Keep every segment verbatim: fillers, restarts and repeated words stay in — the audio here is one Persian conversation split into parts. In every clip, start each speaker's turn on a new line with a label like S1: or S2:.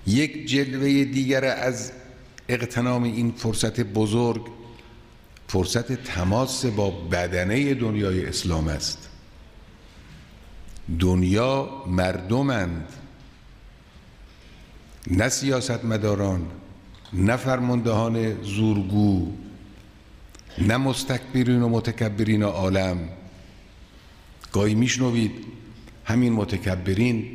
S1: یک جلوه دیگر از اغتنام این فرصت بزرگ فرصت تماس با بدنه دنیای اسلام است. دنیا مردمند، نه سیاستمداران، نه فرماندهان زورگو، نه مستکبرین و متکبرین عالم. گاهی میشنوید همین متکبرین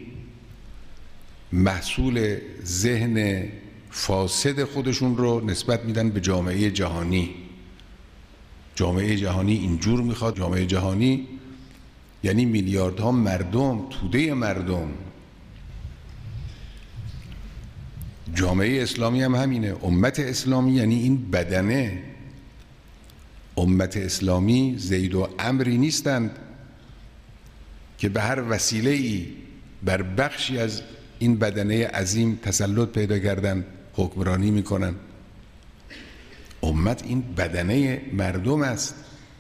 S1: محصول ذهن فاسد خودشون رو نسبت میدن به جامعه جهانی. جامعه جهانی اینجور میخواد، جامعه جهانی یعنی میلیاردها مردم، توده مردم. جامعه اسلامی هم همینه. امت اسلامی یعنی این بدنه. امت اسلامی زید و عمری نیستند که به هر وسیله‌ای بر بخشی از این بدنه عظیم تسلط پیدا کردن، حکمرانی میکنن. امت این بدنه مردم است.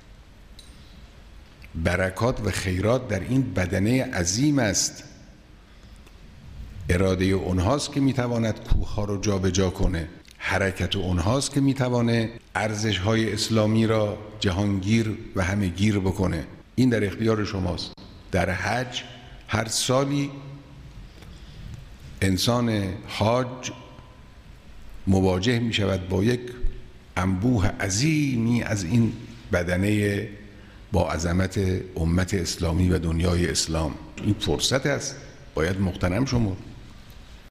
S1: برکات و خیرات در این بدنه عظیم است. اراده اونهاست که میتواند کوهها رو جابجا کنه. حرکت اونهاست که میتوانه ارزش‌های اسلامی را جهانگیر و همه گیر بکنه. این در اختیار شماست. در حج هر سالی انسان حاج مواجه می شود با یک انبوه عظیمی از این بدنه با عظمت امت اسلامی و دنیای اسلام. این فرصت است، باید مغتنم شمرد.